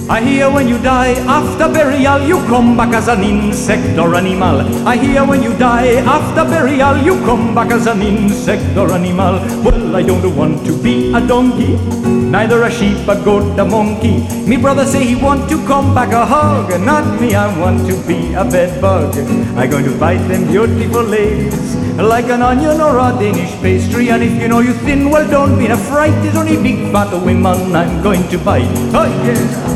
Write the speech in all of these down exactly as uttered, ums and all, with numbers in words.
I hear when you die after burial, you come back as an insect or animal. I hear when you die after burial, you come back as an insect or animal. Well, I don't want to be a donkey, neither a sheep, a goat, a monkey. Me brother say he want to come back a hog, not me, I want to be a bed bug. I going to bite them beautiful ladies like an onion or a Danish pastry. And if you know you thin, well, don't be afraid. It's only big fat women I'm going to bite. Oh yeah.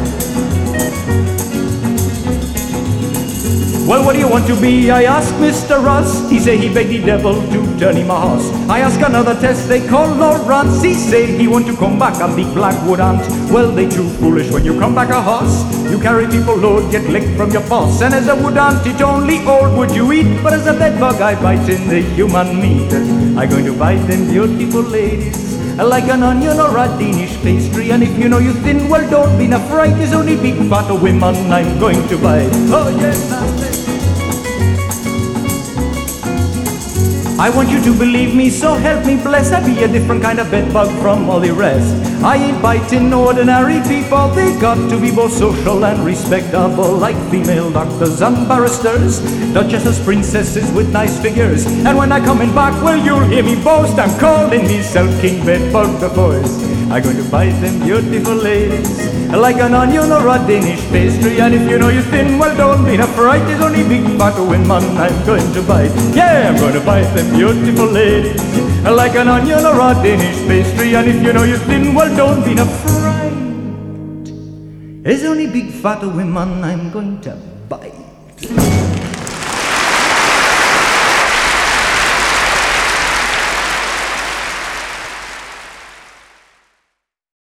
Well, what do you want to be? I asked Mister Ross. He say he begged the devil to turn him a horse. I ask another test they call Lawrence. He say he want to come back a big black wood ant. Well, they too foolish when you come back a horse. You carry people load, get licked from your boss. And as a wood ant, it only old wood you eat. But as a bed bug, I bite in the human meat. I going to bite them beautiful ladies like an onion or a Danish pastry. And if you know you thin, well, don't be afraid. There's only big fat women I'm going to bite. Oh yes, that's it. I want you to believe me, so help me bless. I be a different kind of bedbug from all the rest. I ain't biting ordinary people. They got to be both social and respectable, like female doctors and barristers, duchesses, princesses with nice figures. And when I coming back, well, you'll hear me boast. I'm calling myself King Bedbug the Voice. I'm going to bite them beautiful ladies like an onion or a Danish pastry. And if you know you're thin, well, don't be afraid. There's only big fat women I'm going to bite. Yeah, I'm going to bite them beautiful ladies like an onion or a Danish pastry. And if you know you're thin, well, don't be afraid. There's only big fat women I'm going to bite.